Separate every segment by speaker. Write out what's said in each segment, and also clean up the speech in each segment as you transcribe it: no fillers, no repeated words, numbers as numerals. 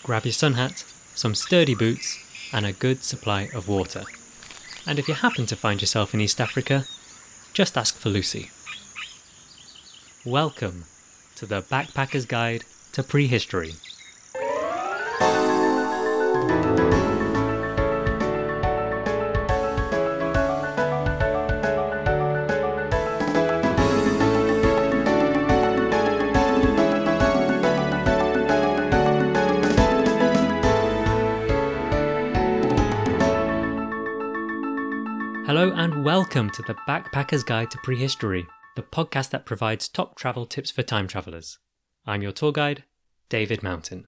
Speaker 1: grab your sun hat, some sturdy boots, and a good supply of water. And if you happen to find yourself in East Africa, just ask for Lucy. Welcome to the Backpacker's Guide to Prehistory. Hello and welcome to the Backpacker's Guide to Prehistory, the podcast that provides top travel tips for time travellers. I'm your tour guide, David Mountain.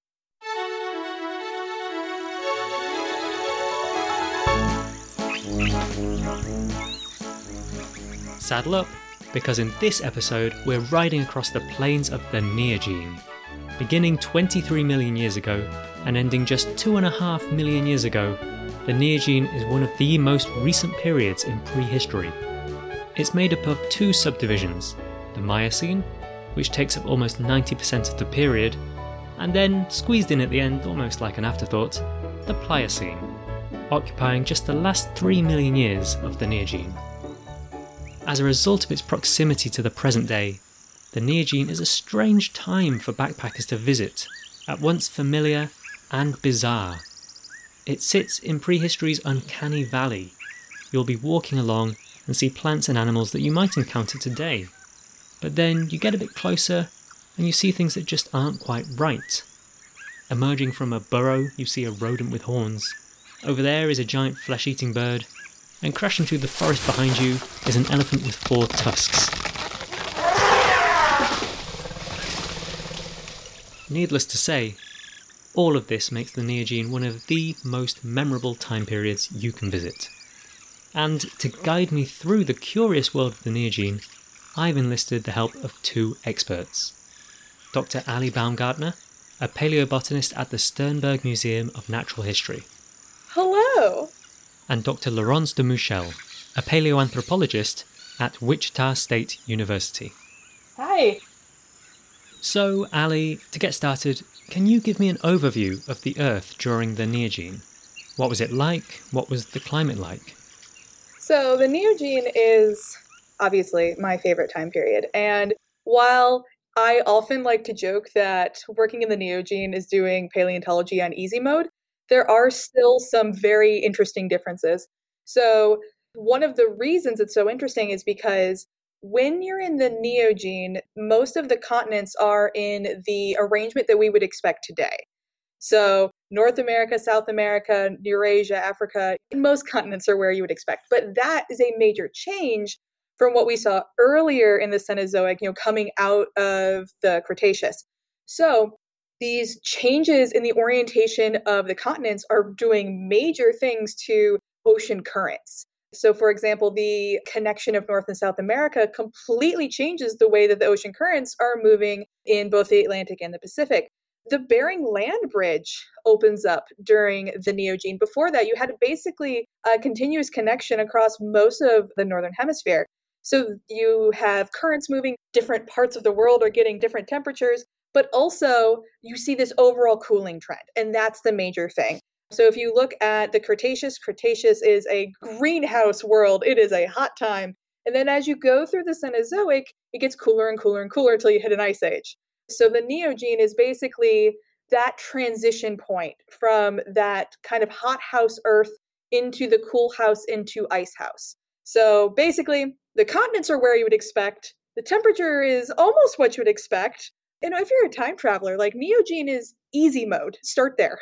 Speaker 1: Saddle up, because in this episode we're riding across the plains of the Neogene. Beginning 23 million years ago and ending just 2.5 million years ago, the Neogene is one of the most recent periods in prehistory. It's made up of two subdivisions, the Miocene, which takes up almost 90% of the period, and then, squeezed in at the end almost like an afterthought, the Pliocene, occupying just the last 3 million years of the Neogene. As a result of its proximity to the present day, the Neogene is a strange time for backpackers to visit, at once familiar and bizarre. It sits in prehistory's uncanny valley. You'll be walking along and see plants and animals that you might encounter today. But then you get a bit closer and you see things that just aren't quite right. Emerging from a burrow, you see a rodent with horns. Over there is a giant flesh-eating bird. And crashing through the forest behind you is an elephant with 4 tusks. Needless to say, all of this makes the Neogene one of the most memorable time periods you can visit. And to guide me through the curious world of the Neogene, I've enlisted the help of 2 experts. Dr. Ali Baumgartner, a paleobotanist at the Sternberg Museum of Natural History.
Speaker 2: Hello!
Speaker 1: And Dr. Laurence de Mouchel, a paleoanthropologist at Wichita State University.
Speaker 2: Hi!
Speaker 1: So, Ali, to get started, can you give me an overview of the Earth during the Neogene? What was it like? What was the climate like?
Speaker 2: So the Neogene is obviously my favorite time period. And while I often like to joke that working in the Neogene is doing paleontology on easy mode, there are still some very interesting differences. So one of the reasons it's so interesting is because when you're in the Neogene, most of the continents are in the arrangement that we would expect today. So North America, South America, Eurasia, Africa, most continents are where you would expect. But that is a major change from what we saw earlier in the Cenozoic, coming out of the Cretaceous. So these changes in the orientation of the continents are doing major things to ocean currents. So, for example, the connection of North and South America completely changes the way that the ocean currents are moving in both the Atlantic and the Pacific. The Bering Land Bridge opens up during the Neogene. Before that, you had basically a continuous connection across most of the Northern Hemisphere. So you have currents moving, different parts of the world are getting different temperatures, but also you see this overall cooling trend, and that's the major thing. So if you look at the Cretaceous is a greenhouse world. It is a hot time. And then as you go through the Cenozoic, it gets cooler and cooler and cooler until you hit an ice age. So the Neogene is basically that transition point from that kind of hot house Earth into the cool house into ice house. So basically, the continents are where you would expect. The temperature is almost what you would expect. And if you're a time traveler, like Neogene is easy mode. Start there.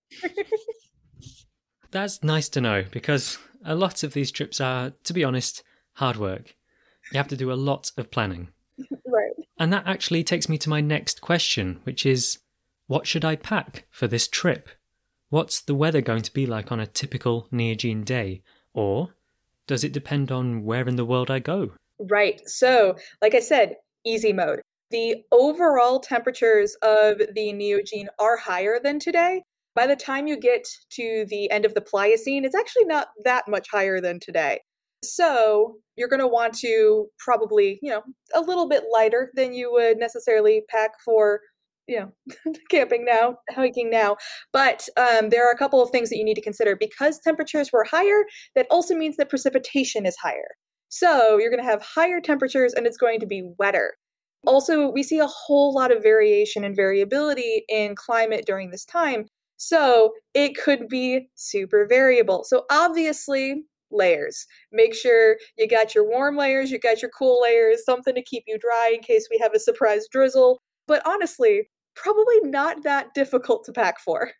Speaker 1: That's nice to know, because a lot of these trips are, to be honest, hard work. You have to do a lot of planning.
Speaker 2: Right.
Speaker 1: And that actually takes me to my next question, which is, what should I pack for this trip? What's the weather going to be like on a typical Neogene day? Or does it depend on where in the world I go?
Speaker 2: Right. So, like I said, easy mode. The overall temperatures of the Neogene are higher than today. By the time you get to the end of the Pliocene, it's actually not that much higher than today. So you're going to want to probably, a little bit lighter than you would necessarily pack for camping now, hiking now. But there are a couple of things that you need to consider. Because temperatures were higher, that also means that precipitation is higher. So you're going to have higher temperatures and it's going to be wetter. Also, we see a whole lot of variation and variability in climate during this time. So it could be super variable. So obviously, layers. Make sure you got your warm layers, you got your cool layers, something to keep you dry in case we have a surprise drizzle. But honestly, probably not that difficult to pack for.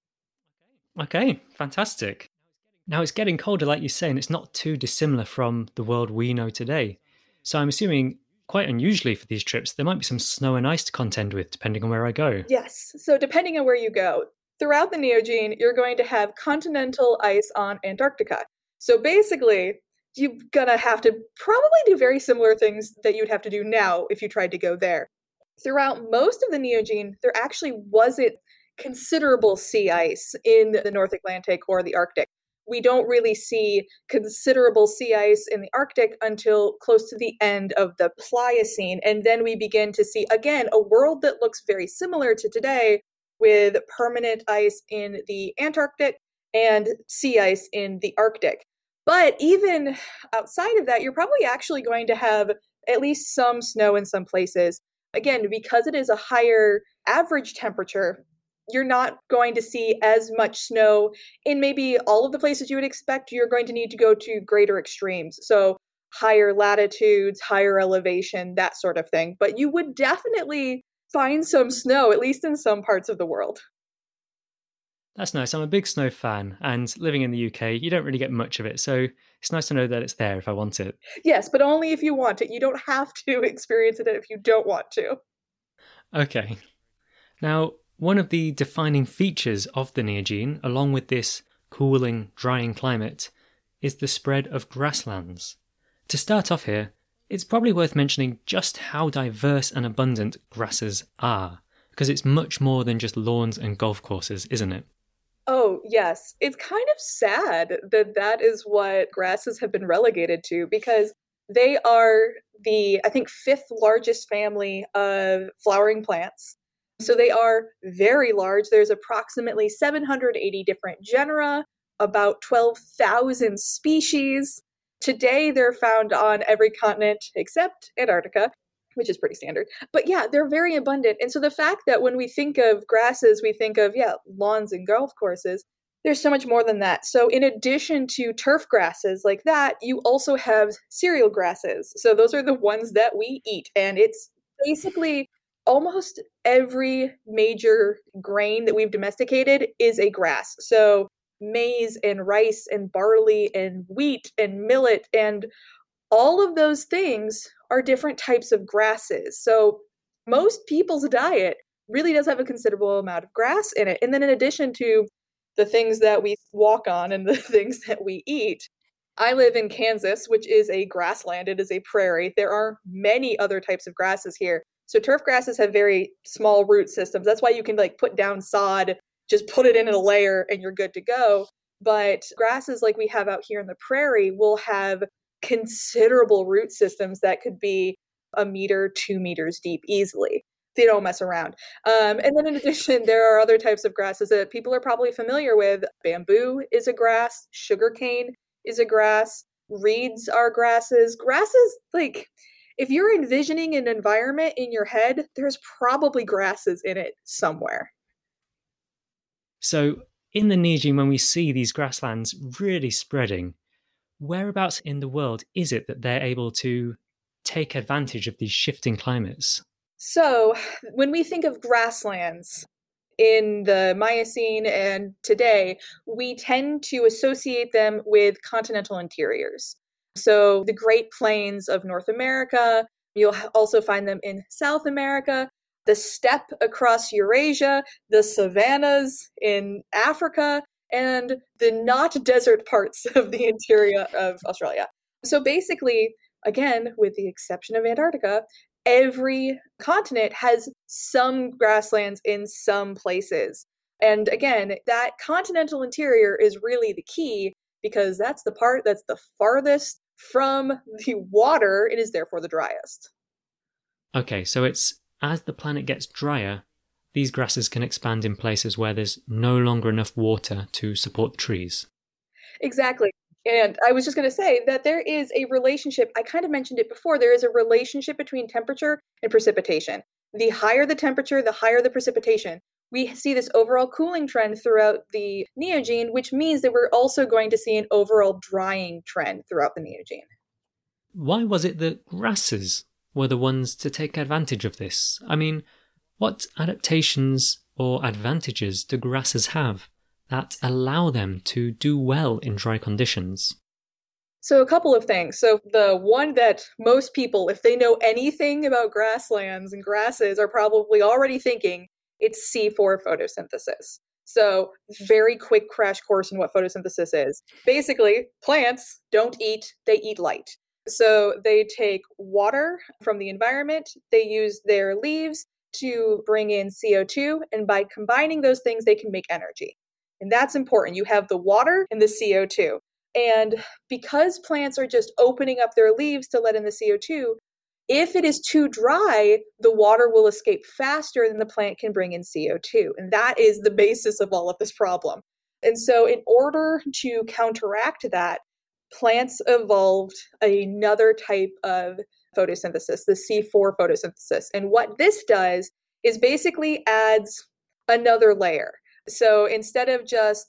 Speaker 1: Okay, fantastic. Now it's getting colder, like you say, and it's not too dissimilar from the world we know today. So I'm assuming, quite unusually for these trips, there might be some snow and ice to contend with, depending on where I go.
Speaker 2: Yes, so depending on where you go, throughout the Neogene, you're going to have continental ice on Antarctica. So basically, you're gonna have to probably do very similar things that you'd have to do now if you tried to go there. Throughout most of the Neogene, there actually wasn't considerable sea ice in the North Atlantic or the Arctic. We don't really see considerable sea ice in the Arctic until close to the end of the Pliocene. And then we begin to see, again, a world that looks very similar to today with permanent ice in the Antarctic and sea ice in the Arctic. But even outside of that, you're probably actually going to have at least some snow in some places. Again, because it is a higher average temperature, you're not going to see as much snow in maybe all of the places you would expect. You're going to need to go to greater extremes. So higher latitudes, higher elevation, that sort of thing. But you would definitely find some snow, at least in some parts of the world.
Speaker 1: That's nice. I'm a big snow fan, and living in the UK, you don't really get much of it. So it's nice to know that it's there if I want it.
Speaker 2: Yes, but only if you want it. You don't have to experience it if you don't want to.
Speaker 1: Okay. Now, one of the defining features of the Neogene, along with this cooling, drying climate, is the spread of grasslands. To start off here, it's probably worth mentioning just how diverse and abundant grasses are, because it's much more than just lawns and golf courses, isn't it?
Speaker 2: Oh, yes. It's kind of sad that that is what grasses have been relegated to because they are the, I think, fifth largest family of flowering plants. So they are very large. There's approximately 780 different genera, about 12,000 species. Today, they're found on every continent except Antarctica, which is pretty standard. But yeah, they're very abundant. And so the fact that when we think of grasses, we think of, lawns and golf courses, there's so much more than that. So in addition to turf grasses like that, you also have cereal grasses. So those are the ones that we eat. And it's basically almost every major grain that we've domesticated is a grass. So maize and rice and barley and wheat and millet and all of those things are different types of grasses. So most people's diet really does have a considerable amount of grass in it. And then in addition to the things that we walk on and the things that we eat, I live in Kansas, which is a grassland. It is a prairie. There are many other types of grasses here. So turf grasses have very small root systems. That's why you can put down sod, just put it in a layer and you're good to go. But grasses like we have out here in the prairie will have considerable root systems that could be 1 meter, 2 meters deep easily. They don't mess around. And then in addition, there are other types of grasses that people are probably familiar with. Bamboo is a grass. Sugarcane is a grass. Reeds are grasses. Grasses, if you're envisioning an environment in your head, there's probably grasses in it somewhere.
Speaker 1: So in the Neogene, when we see these grasslands really spreading, whereabouts in the world is it that they're able to take advantage of these shifting climates?
Speaker 2: So when we think of grasslands in the Miocene and today, we tend to associate them with continental interiors. So the Great Plains of North America, you'll also find them in South America, the steppe across Eurasia, the savannas in Africa, and the not desert parts of the interior of Australia. So basically, again, with the exception of Antarctica, every continent has some grasslands in some places. And again, that continental interior is really the key because that's the part that's the farthest from the water. It is therefore the driest.
Speaker 1: Okay, so it's as the planet gets drier, these grasses can expand in places where there's no longer enough water to support the trees.
Speaker 2: Exactly. And I was just going to say that there is a relationship. I kind of mentioned it before. There is a relationship between temperature and precipitation. The higher the temperature, the higher the precipitation. We see this overall cooling trend throughout the Neogene, which means that we're also going to see an overall drying trend throughout the Neogene.
Speaker 1: Why was it that grasses were the ones to take advantage of this? I mean, what adaptations or advantages do grasses have that allow them to do well in dry conditions?
Speaker 2: So a couple of things. So the one that most people, if they know anything about grasslands and grasses, are probably already thinking, it's C4 photosynthesis. So very quick crash course in what photosynthesis is. Basically, plants don't eat, they eat light. So they take water from the environment, they use their leaves to bring in CO2, and by combining those things, they can make energy. And that's important. You have the water and the CO2. And because plants are just opening up their leaves to let in the CO2, if it is too dry, the water will escape faster than the plant can bring in CO2. And that is the basis of all of this problem. And so in order to counteract that, plants evolved another type of photosynthesis, the C4 photosynthesis. And what this does is basically adds another layer. So instead of just,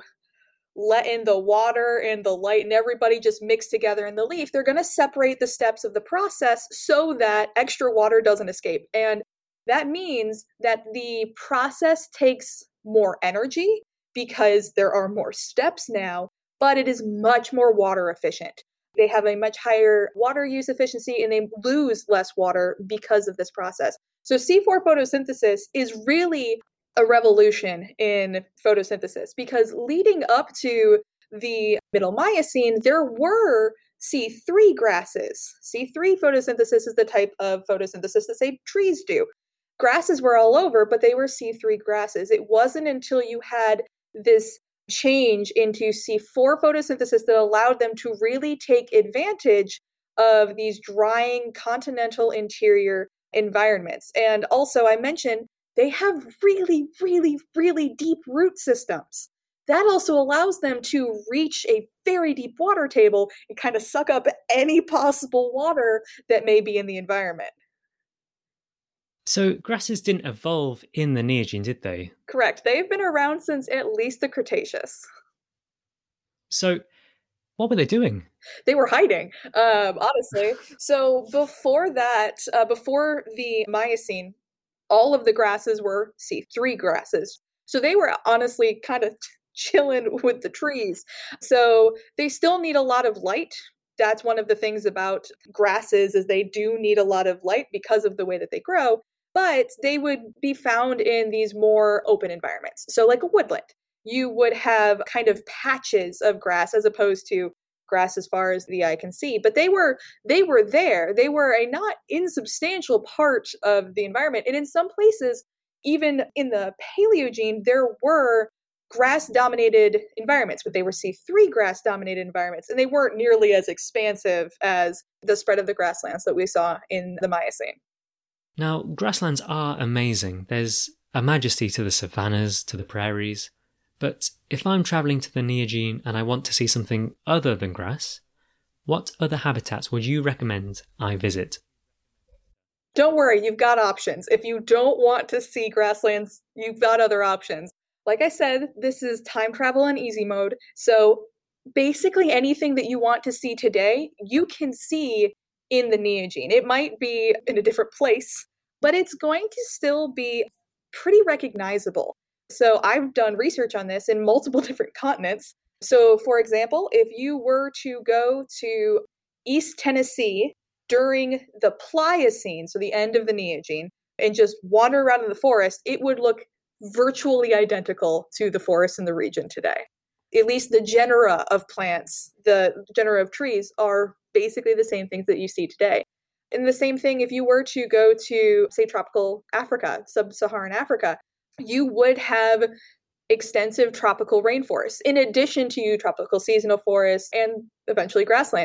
Speaker 2: letting the water and the light and everybody just mix together in the leaf, they're going to separate the steps of the process so that extra water doesn't escape. And that means that the process takes more energy because there are more steps now, but it is much more water efficient. They have a much higher water use efficiency and they lose less water because of this process. So C4 photosynthesis is really a revolution in photosynthesis because leading up to the Middle Miocene, there were C3 grasses. C3 photosynthesis is the type of photosynthesis that, say, trees do. Grasses were all over, but they were C3 grasses. It wasn't until you had this change into C4 photosynthesis that allowed them to really take advantage of these drying continental interior environments. And also, I mentioned they have really, really, really deep root systems. That also allows them to reach a very deep water table and kind of suck up any possible water that may be in the environment.
Speaker 1: So grasses didn't evolve in the Neogene, did they?
Speaker 2: Correct. They've been around since at least the Cretaceous.
Speaker 1: So what were they doing?
Speaker 2: They were hiding, honestly. So before that, before the Miocene, all of the grasses were C3 grasses. So they were honestly kind of chilling with the trees. So they still need a lot of light. That's one of the things about grasses is they do need a lot of light because of the way that they grow, but they would be found in these more open environments. So like a woodland, you would have kind of patches of grass as opposed to grass as far as the eye can see, but they were there. They were a not insubstantial part of the environment. And in some places, even in the Paleogene, there were grass-dominated environments, but they were C3 grass-dominated environments, and they weren't nearly as expansive as the spread of the grasslands that we saw in the Miocene.
Speaker 1: Now, grasslands are amazing. There's a majesty to the savannas, to the prairies. But if I'm travelling to the Neogene and I want to see something other than grass, what other habitats would you recommend I visit?
Speaker 2: Don't worry, you've got options. If you don't want to see grasslands, you've got other options. Like I said, this is time travel in easy mode. So basically anything that you want to see today, you can see in the Neogene. It might be in a different place, but it's going to still be pretty recognizable. So I've done research on this in multiple different continents. So for example, if you were to go to East Tennessee during the Pliocene, so the end of the Neogene, and just wander around in the forest, it would look virtually identical to the forests in the region today. At least the genera of plants, the genera of trees are basically the same things that you see today. And the same thing if you were to go to, say, tropical Africa, sub-Saharan Africa, you would have extensive tropical rainforests, in addition to tropical seasonal forests and eventually grasslands.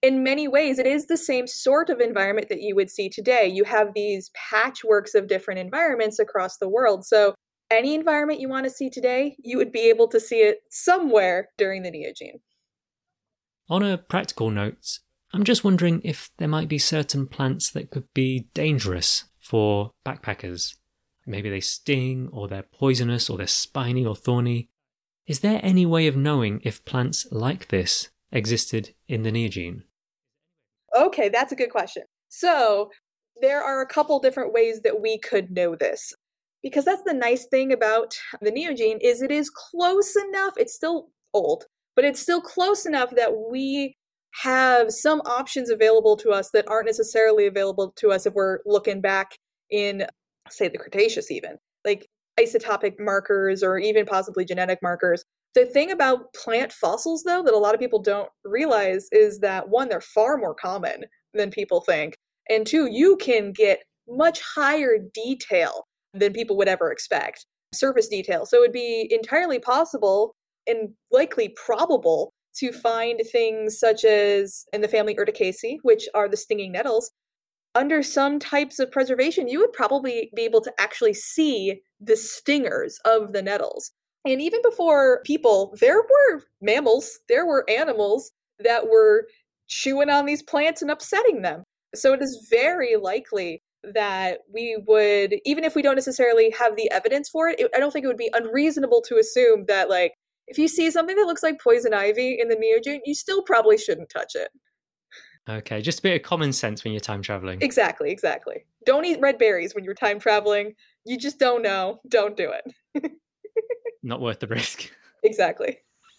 Speaker 2: in many ways, it is the same sort of environment that you would see today. You have these patchworks of different environments across the world. So any environment you want to see today, you would be able to see it somewhere during the Neogene.
Speaker 1: On a practical note, I'm just wondering if there might be certain plants that could be dangerous for backpackers. Maybe they sting, or they're poisonous, or they're spiny or thorny. Is there any way of knowing if plants like this existed in the Neogene?
Speaker 2: Okay, that's a good question. So there are a couple different ways that we could know this. Because that's the nice thing about the Neogene is it is close enough, it's still old, but it's still close enough that we have some options available to us that aren't necessarily available to us if we're looking back in, say, the Cretaceous even, like isotopic markers or even possibly genetic markers. The thing about plant fossils, though, that a lot of people don't realize is that, one, they're far more common than people think, and two, you can get much higher detail than people would ever expect, surface detail. So it would be entirely possible and likely probable to find things such as in the family Urticaceae, which are the stinging nettles. Under some types of preservation, you would probably be able to actually see the stingers of the nettles. And even before people, there were mammals, there were animals that were chewing on these plants and upsetting them. So it is very likely that we would, even if we don't necessarily have the evidence for it, I don't think it would be unreasonable to assume that, like, if you see something that looks like poison ivy in the Neogene, you still probably shouldn't touch it.
Speaker 1: Okay, just a bit of common sense when you're time traveling.
Speaker 2: Exactly. Don't eat red berries when you're time traveling. You just don't know. Don't do it.
Speaker 1: Not worth the risk.
Speaker 2: Exactly.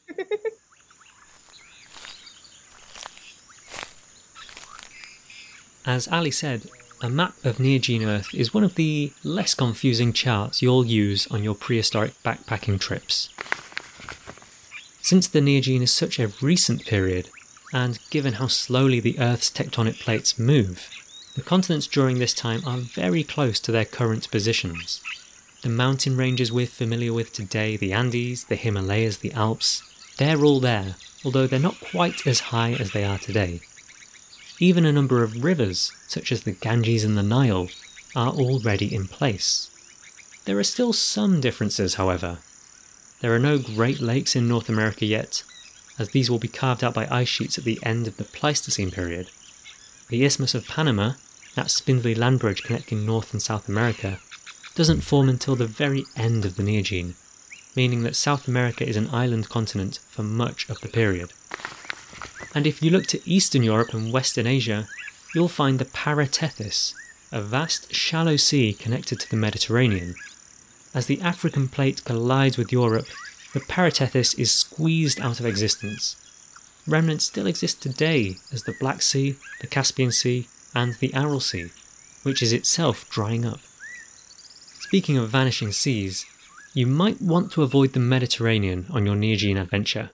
Speaker 1: As Ali said, a map of Neogene Earth is one of the less confusing charts you'll use on your prehistoric backpacking trips. Since the Neogene is such a recent period, and given how slowly the Earth's tectonic plates move, the continents during this time are very close to their current positions. The mountain ranges we're familiar with today, the Andes, the Himalayas, the Alps, they're all there, although they're not quite as high as they are today. Even a number of rivers, such as the Ganges and the Nile, are already in place. There are still some differences, however. There are no Great Lakes in North America yet, as these will be carved out by ice sheets at the end of the Pleistocene period. The Isthmus of Panama, that spindly land bridge connecting North and South America, doesn't form until the very end of the Neogene, meaning that South America is an island continent for much of the period. And if you look to Eastern Europe and Western Asia, you'll find the Paratethys, a vast shallow sea connected to the Mediterranean. As the African plate collides with Europe, the Paratethys is squeezed out of existence. Remnants still exist today as the Black Sea, the Caspian Sea, and the Aral Sea, which is itself drying up. Speaking of vanishing seas, you might want to avoid the Mediterranean on your Neogene adventure.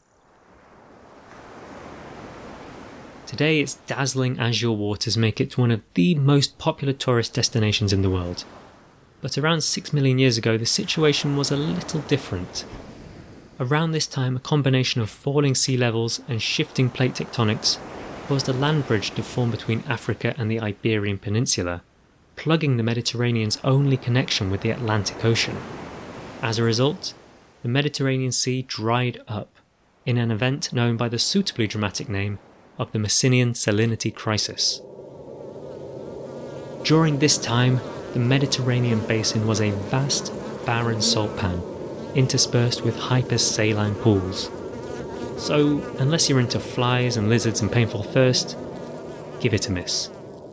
Speaker 1: Today its dazzling azure waters make it one of the most popular tourist destinations in the world. But around 6 million years ago the situation was a little different. Around this time a combination of falling sea levels and shifting plate tectonics caused a land bridge to form between Africa and the Iberian Peninsula, plugging the Mediterranean's only connection with the Atlantic Ocean. As a result, the Mediterranean Sea dried up, in an event known by the suitably dramatic name of the Messinian Salinity Crisis. During this time, the Mediterranean basin was a vast, barren salt pan, interspersed with hypersaline pools. So, unless you're into flies and lizards and painful thirst, give it a miss.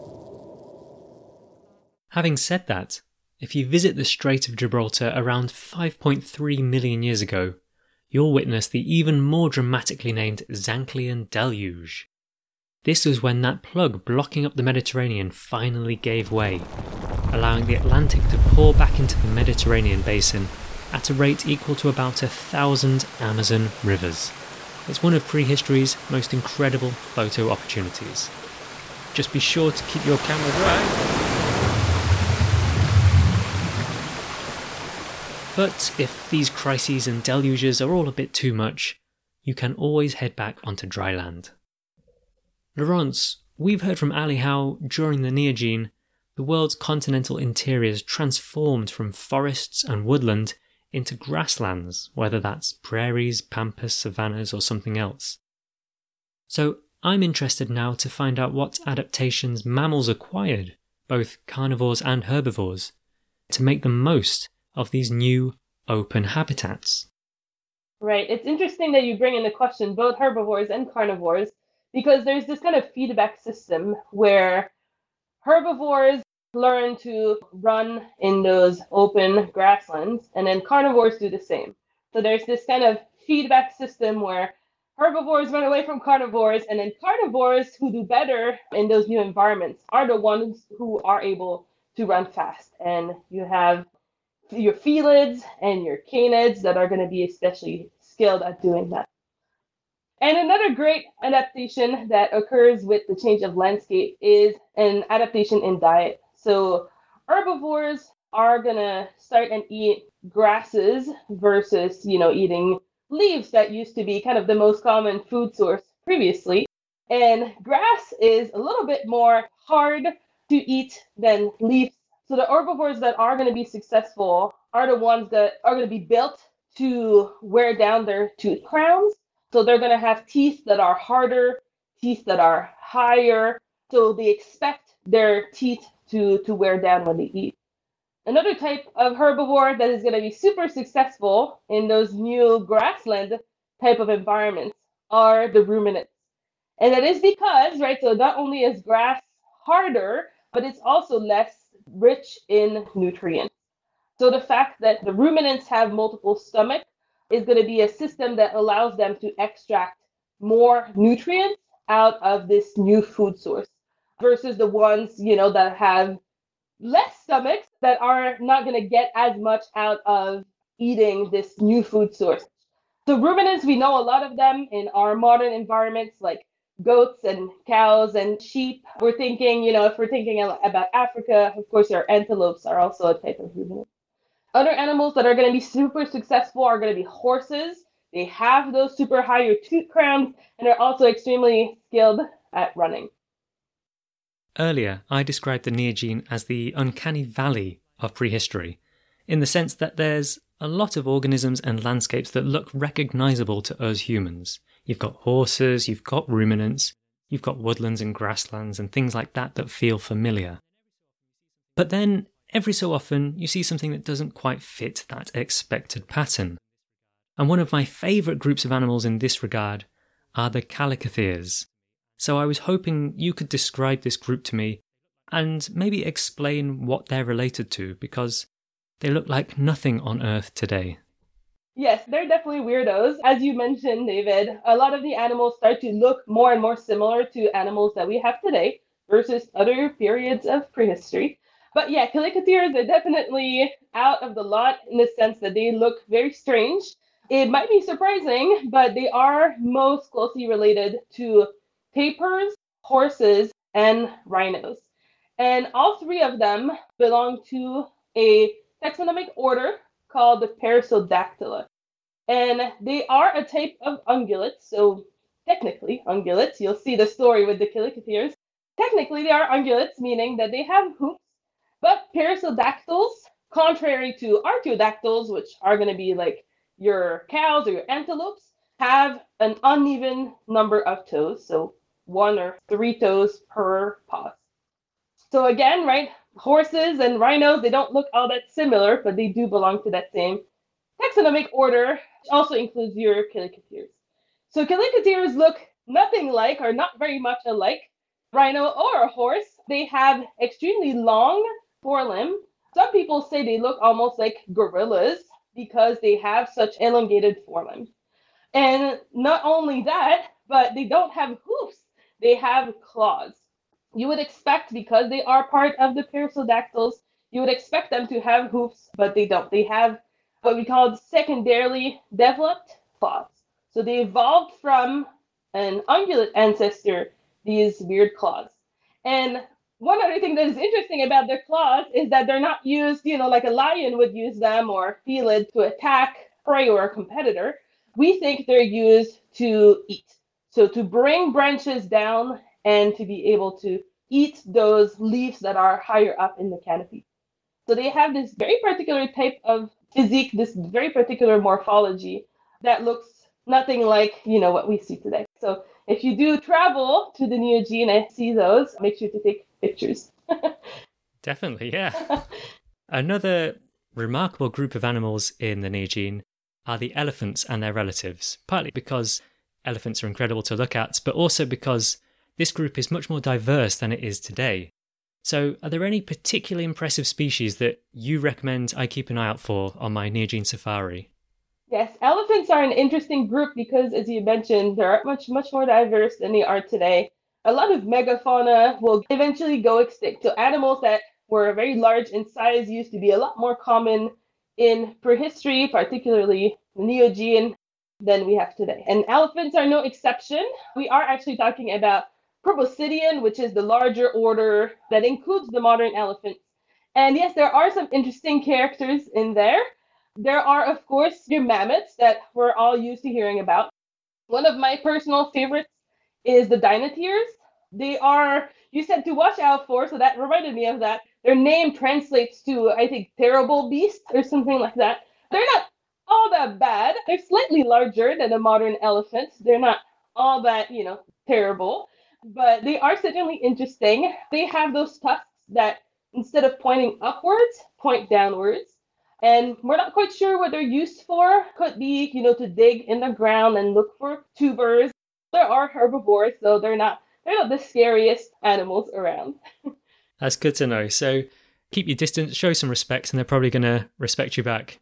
Speaker 1: Having said that, if you visit the Strait of Gibraltar around 5.3 million years ago, you'll witness the even more dramatically named Zanclean Deluge. This was when that plug blocking up the Mediterranean finally gave way, allowing the Atlantic to pour back into the Mediterranean basin at a rate equal to about 1,000 Amazon rivers. It's one of prehistory's most incredible photo opportunities. Just be sure to keep your camera dry. But if these crises and deluges are all a bit too much, you can always head back onto dry land. Laurence, we've heard from Ali how, during the Neogene, the world's continental interiors transformed from forests and woodland into grasslands, whether that's prairies, pampas, savannas, or something else. So I'm interested now to find out what adaptations mammals acquired, both carnivores and herbivores, to make the most of these new open habitats.
Speaker 3: Right. It's interesting that you bring in the question both herbivores and carnivores, because there's this kind of feedback system where herbivores learn to run in those open grasslands, and then carnivores do the same. So there's this kind of feedback system where herbivores run away from carnivores, and then carnivores who do better in those new environments are the ones who are able to run fast. And you have your felids and your canids that are going to be especially skilled at doing that. And another great adaptation that occurs with the change of landscape is an adaptation in diet. So herbivores are going to start and eat grasses versus, eating leaves that used to be kind of the most common food source previously. And grass is a little bit more hard to eat than leaves. So the herbivores that are going to be successful are the ones that are going to be built to wear down their tooth crowns. So they're going to have teeth that are harder, teeth that are higher. So they expect their teeth to wear down when they eat. Another type of herbivore that is going to be super successful in those new grassland type of environments are the ruminants. And that is because, right, so not only is grass harder, but it's also less rich in nutrients. So the fact that the ruminants have multiple stomachs is going to be a system that allows them to extract more nutrients out of this new food source versus the ones, that have less stomachs that are not going to get as much out of eating this new food source. So ruminants, we know a lot of them in our modern environments like goats and cows and sheep. We're thinking, if we're thinking about Africa, of course, our antelopes are also a type of ruminant. Other animals that are going to be super successful are going to be horses. They have those super higher tooth crowns, and they're also extremely skilled at running.
Speaker 1: Earlier, I described the Neogene as the uncanny valley of prehistory, in the sense that there's a lot of organisms and landscapes that look recognisable to us humans. You've got horses, you've got ruminants, you've got woodlands and grasslands and things like that feel familiar. But then, every so often, you see something that doesn't quite fit that expected pattern. And one of my favourite groups of animals in this regard are the Chalicotheres. So I was hoping you could describe this group to me and maybe explain what they're related to, because they look like nothing on Earth today.
Speaker 3: Yes, they're definitely weirdos. As you mentioned, David, a lot of the animals start to look more and more similar to animals that we have today versus other periods of prehistory. But yeah, Chalicotheres are definitely out of the lot in the sense that they look very strange. It might be surprising, but they are most closely related to tapirs, horses, and rhinos. And all three of them belong to a taxonomic order called the Perissodactyla. And they are a type of ungulates, so technically ungulates. You'll see the story with the Chalicotheres. Technically, they are ungulates, meaning that they have hooves, but perissodactyls, contrary to artiodactyls, which are going to be like your cows or your antelopes, have an uneven number of toes, so 1 or 3 toes per paw. So again, right, horses and rhinos, they don't look all that similar, but they do belong to that same taxonomic order, which also includes your Chalicotheres. So Chalicotheres look nothing like, or not very much alike, rhino or a horse. They have extremely long forelimbs. Some people say they look almost like gorillas because they have such elongated forelimbs. And not only that, but they don't have hoofs. They have claws. You would expect, because they are part of the perissodactyls, you would expect them to have hoofs, but they don't. They have what we call secondarily developed claws. So they evolved from an ungulate ancestor, these weird claws. And one other thing that is interesting about their claws is that they're not used, like a lion would use them or felid to attack prey or a competitor. We think they're used to eat. So to bring branches down and to be able to eat those leaves that are higher up in the canopy. So they have this very particular type of physique, this very particular morphology that looks nothing like, what we see today. So if you do travel to the Neogene and see those, make sure to take pictures.
Speaker 1: Definitely, yeah. Another remarkable group of animals in the Neogene are the elephants and their relatives, partly because elephants are incredible to look at, but also because this group is much more diverse than it is today. So are there any particularly impressive species that you recommend I keep an eye out for on my Neogene safari?
Speaker 3: Yes, elephants are an interesting group because, as you mentioned, they're much more diverse than they are today. A lot of megafauna will eventually go extinct. So animals that were very large in size used to be a lot more common in prehistory, particularly the Neogene, than we have today. And elephants are no exception. We are actually talking about Proboscidean, which is the larger order that includes the modern elephants. And yes, there are some interesting characters in there. There are, of course, your mammoths that we're all used to hearing about. One of my personal favorites is the Dinotheres. They are, you said to watch out for, so that reminded me of that. Their name translates to, I think, terrible beast or something like that. They're not all that bad. They're slightly larger than a modern elephant. They're not all that, terrible, but they are certainly interesting. They have those tusks that, instead of pointing upwards, point downwards. And we're not quite sure what they're used for. Could be, to dig in the ground and look for tubers. There are herbivores, so they're not the scariest animals around.
Speaker 1: That's good to know. So keep your distance, show some respect, and they're probably going to respect you back.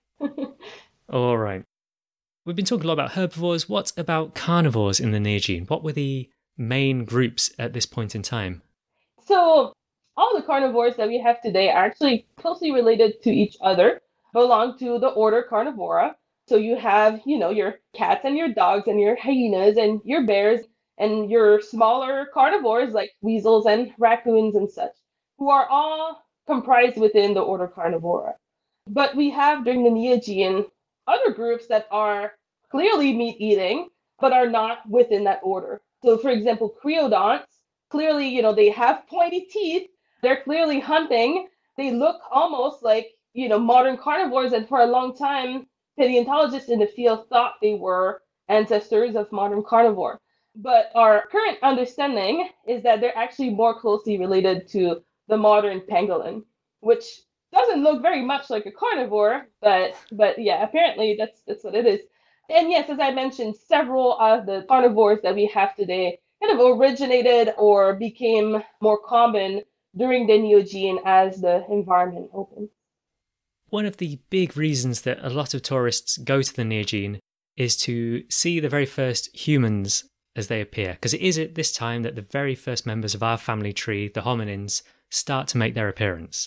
Speaker 1: All right. We've been talking a lot about herbivores. What about carnivores in the Neogene? What were the main groups at this point in time?
Speaker 3: So all the carnivores that we have today are actually closely related to each other, belong to the order Carnivora. So you have, your cats and your dogs and your hyenas and your bears and your smaller carnivores like weasels and raccoons and such, who are all comprised within the order Carnivora. But we have, during the Neogene, other groups that are clearly meat-eating, but are not within that order. So, for example, creodonts, clearly, they have pointy teeth. They're clearly hunting. They look almost like, modern carnivores. And for a long time, paleontologists in the field thought they were ancestors of modern carnivore. But our current understanding is that they're actually more closely related to the modern pangolin, which doesn't look very much like a carnivore, but yeah, apparently that's what it is. And yes, as I mentioned, several of the carnivores that we have today kind of originated or became more common during the Neogene as the environment opened.
Speaker 1: One of the big reasons that a lot of tourists go to the Neogene is to see the very first humans as they appear, because it is at this time that the very first members of our family tree, the hominins, start to make their appearance.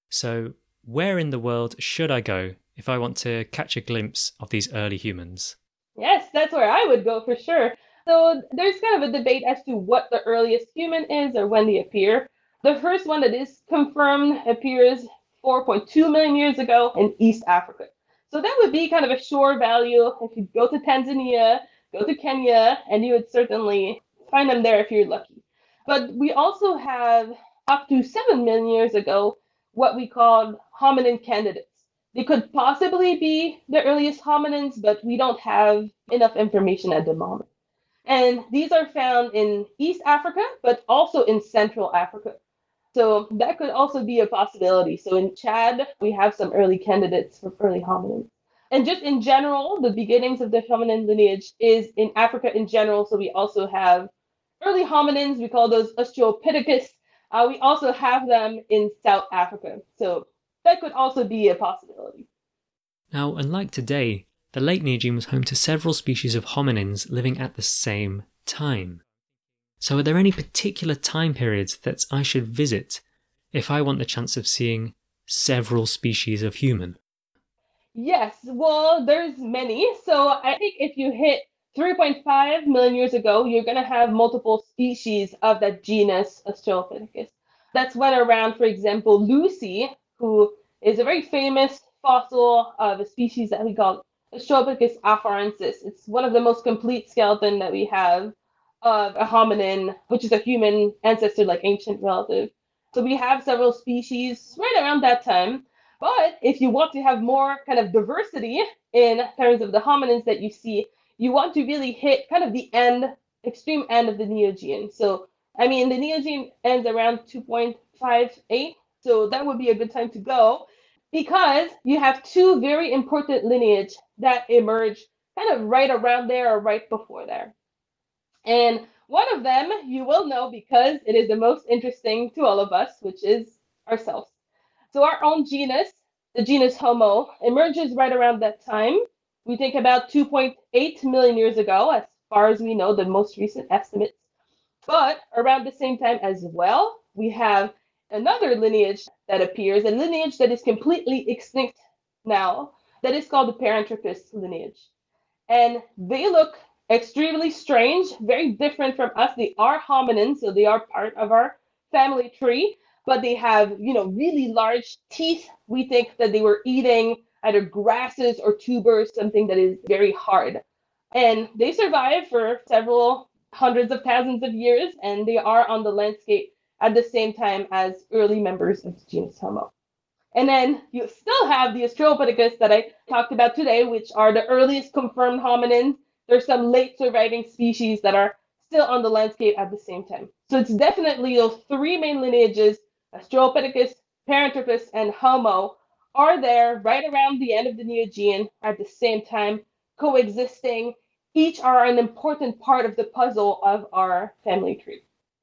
Speaker 1: So where in the world should I go if I want to catch a glimpse of these early humans?
Speaker 3: Yes, that's where I would go for sure. So there's kind of a debate as to what the earliest human is or when they appear. The first one that is confirmed appears 4.2 million years ago in East Africa. So that would be kind of a sure value. If you go to Tanzania, go to Kenya, and you would certainly find them there if you're lucky. But we also have, up to 7 million years ago, what we call hominin candidates. They could possibly be the earliest hominins, but we don't have enough information at the moment. And these are found in East Africa, but also in Central Africa. So that could also be a possibility. So in Chad, we have some early candidates for early hominins. And just in general, the beginnings of the hominin lineage is in Africa in general. So we also have early hominins. We call those Australopithecus. We also have them in South Africa. So that could also be a possibility.
Speaker 1: Now, unlike today, the late Neogene was home to several species of hominins living at the same time. So are there any particular time periods that I should visit if I want the chance of seeing several species of human?
Speaker 3: Yes, well, there's many. So I think if you hit 3.5 million years ago, you're going to have multiple species of that genus Australopithecus. That's when around, for example, Lucy, who is a very famous fossil of a species that we call Australopithecus afarensis. It's one of the most complete skeleton that we have of a hominin, which is a human ancestor, like ancient relative. So we have several species right around that time. But if you want to have more kind of diversity in terms of the hominins that you see, you want to really hit kind of the extreme end of the Neogene. So, I mean, the Neogene ends around 2.58. So that would be a good time to go because you have two very important lineage that emerge kind of right around there or right before there. And one of them you will know because it is the most interesting to all of us, which is ourselves. So our own genus, the genus Homo, emerges right around that time. We think about 2.8 million years ago, as far as we know, the most recent estimates. But around the same time as well, we have another lineage that appears, a lineage that is completely extinct now, that is called the Paranthropus lineage. And they look extremely strange, very different from us. They are hominins, so they are part of our family tree, but they have, really large teeth. We think that they were eating either grasses or tubers, something that is very hard. And they survive for several hundreds of thousands of years, and they are on the landscape at the same time as early members of the genus Homo. And then you still have the Australopithecus that I talked about today, which are the earliest confirmed hominins. There's some late surviving species that are still on the landscape at the same time. So it's definitely those three main lineages, Australopithecus, Paranthropus, and Homo, are there right around the end of the Neogene at the same time, coexisting. Each are an important part of the puzzle of our family tree.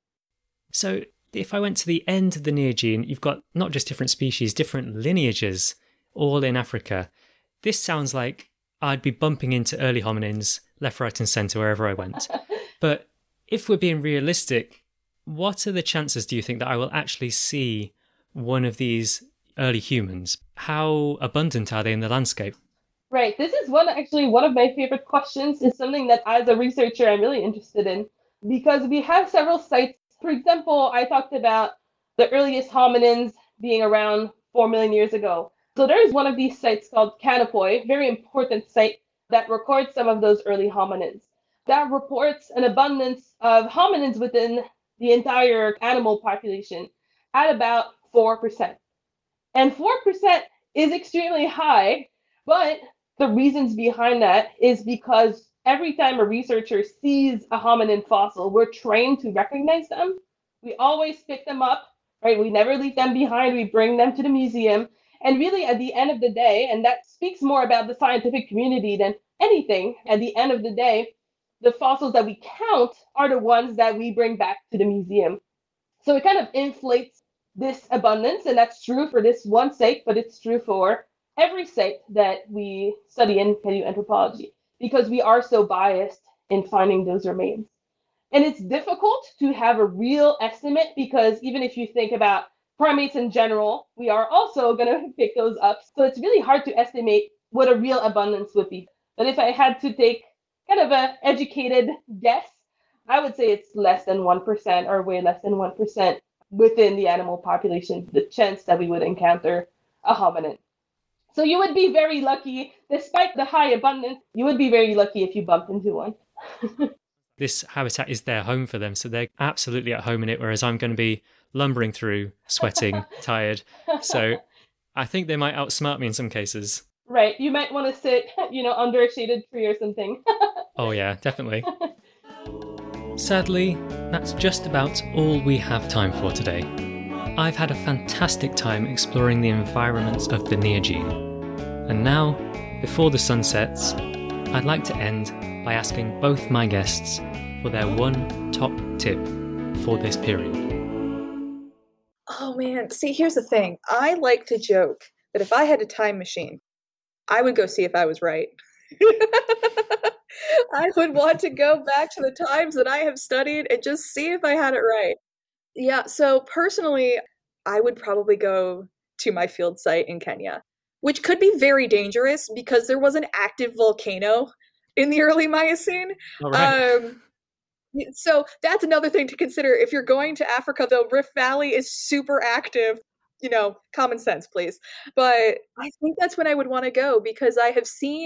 Speaker 1: So if I went to the end of the Neogene, you've got not just different species, different lineages, all in Africa. This sounds like I'd be bumping into early hominins left, right and centre wherever I went. But if we're being realistic, what are the chances, do you think, that I will actually see one of these early humans? How abundant are they in the landscape?
Speaker 3: Right. This is one of my favorite questions. It's something that as a researcher I'm really interested in because we have several sites. For example, I talked about the earliest hominins being around 4 million years ago. So there's one of these sites called Kanapoi, very important site that records some of those early hominins. That reports an abundance of hominins within the entire animal population at about 4%. And 4% is extremely high, but the reasons behind that is because every time a researcher sees a hominin fossil, we're trained to recognize them. We always pick them up, right? We never leave them behind. We bring them to the museum. And really, at the end of the day, and that speaks more about the scientific community than anything, at the end of the day, the fossils that we count are the ones that we bring back to the museum. So it kind of inflates this abundance, and that's true for this one site, but it's true for every site that we study in paleoanthropology, because we are so biased in finding those remains. And it's difficult to have a real estimate because even if you think about primates in general, we are also going to pick those up. So it's really hard to estimate what a real abundance would be. But if I had to take kind of an educated guess, I would say it's less than 1% or way less than 1% within the animal population, the chance that we would encounter a hominin. So you would be very lucky, despite the high abundance, you would be very lucky if you bumped into one.
Speaker 1: This habitat is their home for them, so they're absolutely at home in it, whereas I'm going to be lumbering through, sweating, tired. So I think they might outsmart me in some cases.
Speaker 3: Right. You might want to sit, under a shaded tree or something.
Speaker 1: Oh yeah, definitely. Sadly, that's just about all we have time for today. I've had a fantastic time exploring the environments of the Neogene. And now, before the sun sets, I'd like to end by asking both my guests for their one top tip for this period.
Speaker 2: Oh man, see, here's the thing. I like to joke that if I had a time machine, I would go see if I was right. I would want to go back to the times that I have studied and just see if I had it right. Yeah, so personally, I would probably go to my field site in Kenya, which could be very dangerous because there was an active volcano in the early Miocene.
Speaker 1: All right.
Speaker 2: So that's another thing to consider. If you're going to Africa, though, Rift Valley is super active. Common sense, please. But I think that's when I would want to go because I have seen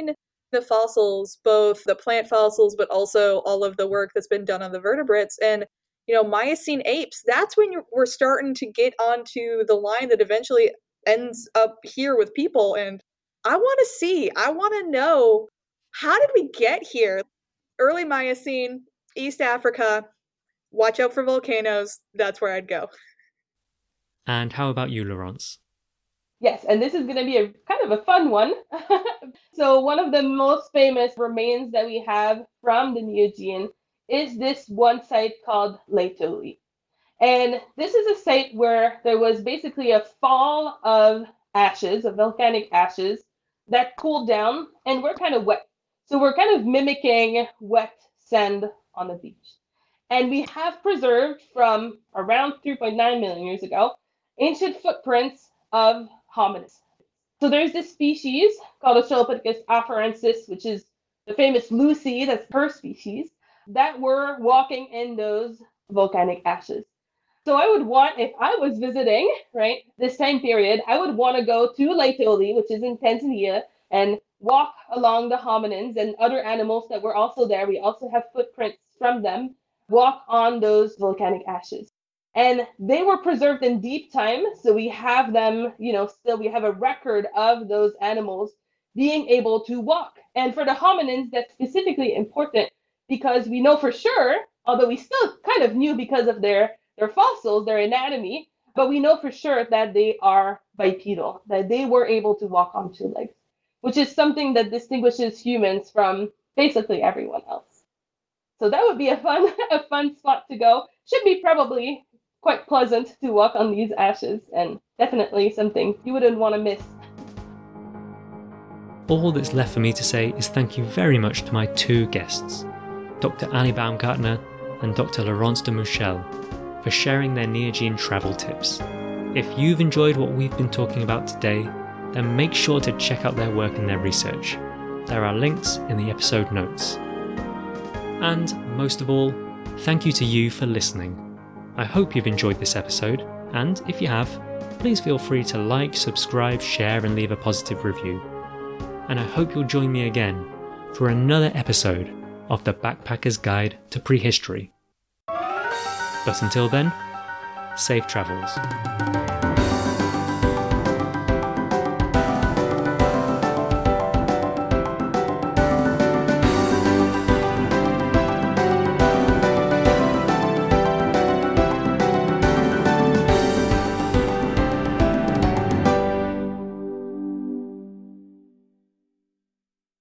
Speaker 2: the fossils, both the plant fossils, but also all of the work that's been done on the vertebrates. And, Miocene apes, that's when we're starting to get onto the line that eventually ends up here with people. And I want to know, how did we get here? Early Miocene, East Africa, watch out for volcanoes. That's where I'd go.
Speaker 1: And how about you, Laurence?
Speaker 3: Yes, and this is going to be a kind of a fun one. So one of the most famous remains that we have from the Neogene is this one site called Laetoli. And this is a site where there was basically a fall of ashes, of volcanic ashes, that cooled down and were kind of wet. So we're kind of mimicking wet sand on the beach. And we have preserved from around 3.9 million years ago ancient footprints of hominids. So there's this species called Australopithecus afarensis, which is the famous Lucy, that's her species, that were walking in those volcanic ashes. So I would want, if I was visiting, right, this time period, I would want to go to Laetoli, which is in Tanzania, and walk along the hominins and other animals that were also there. We also have footprints from them, walk on those volcanic ashes. And they were preserved in deep time, so we have them, still we have a record of those animals being able to walk. And for the hominins, that's specifically important because we know for sure, although we still kind of knew because of their fossils, their anatomy, but we know for sure that they are bipedal, that they were able to walk on two legs, which is something that distinguishes humans from basically everyone else. So that would be a fun spot to go. Should be probably quite pleasant to walk on these ashes, and definitely something you wouldn't want to miss.
Speaker 1: All that's left for me to say is thank you very much to my two guests, Dr. Annie Baumgartner and Dr. Laurence de Mouchel, for sharing their Neogene travel tips. If you've enjoyed what we've been talking about today, then make sure to check out their work and their research. There are links in the episode notes. And most of all, thank you to you for listening. I hope you've enjoyed this episode, and if you have, please feel free to like, subscribe, share, and leave a positive review. And I hope you'll join me again for another episode of the Backpacker's Guide to Prehistory. But until then, safe travels.